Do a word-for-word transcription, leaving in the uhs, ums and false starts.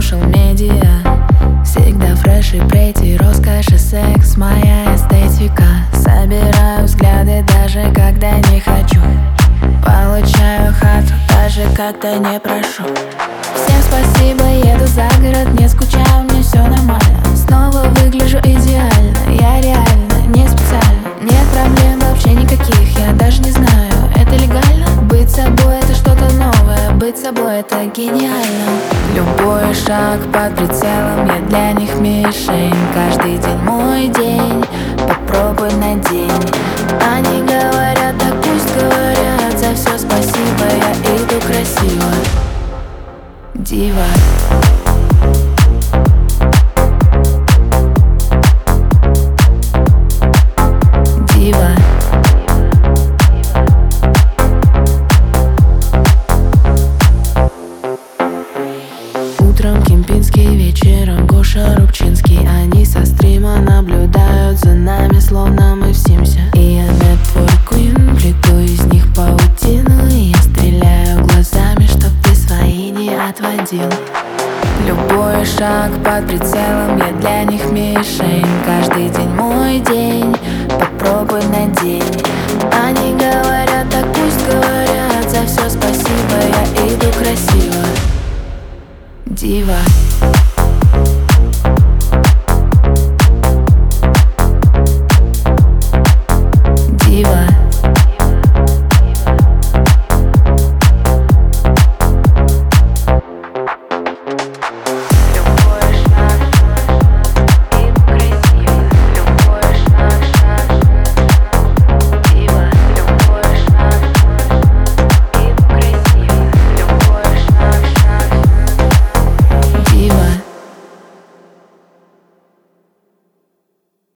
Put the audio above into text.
social media. Всегда фреш и прети, роскошь и секс, моя эстетика. Собираю взгляды даже когда не хочу. Получаю хату даже когда не прошу. Всем спасибо, еду за город, не скучаю, мне все нормально. Снова выгляжу идеально, я реально, не специально. Нет проблем вообще никаких, я даже не знаю, это легально. Быть собой это что-то новое, быть собой это гениально. Любой шаг под прицелом, я для них мишень. Каждый день мой день, попробуй на день. Они говорят, так пусть говорят, за все спасибо, я иду красиво. Дива. Дива. Утром Кемпинский, вечером Гоша Рубчинский. Они со стрима наблюдают за нами, словно мы в Симсе. И я нетворкую, плету из них паутину. И я стреляю глазами, чтоб ты свои не отводил. Любой шаг под прицелом, я для них мишень. Каждый день мой день, попробуй на день. Они говорят, так пусть говорят, за все спасибо, я иду красиво. Дива.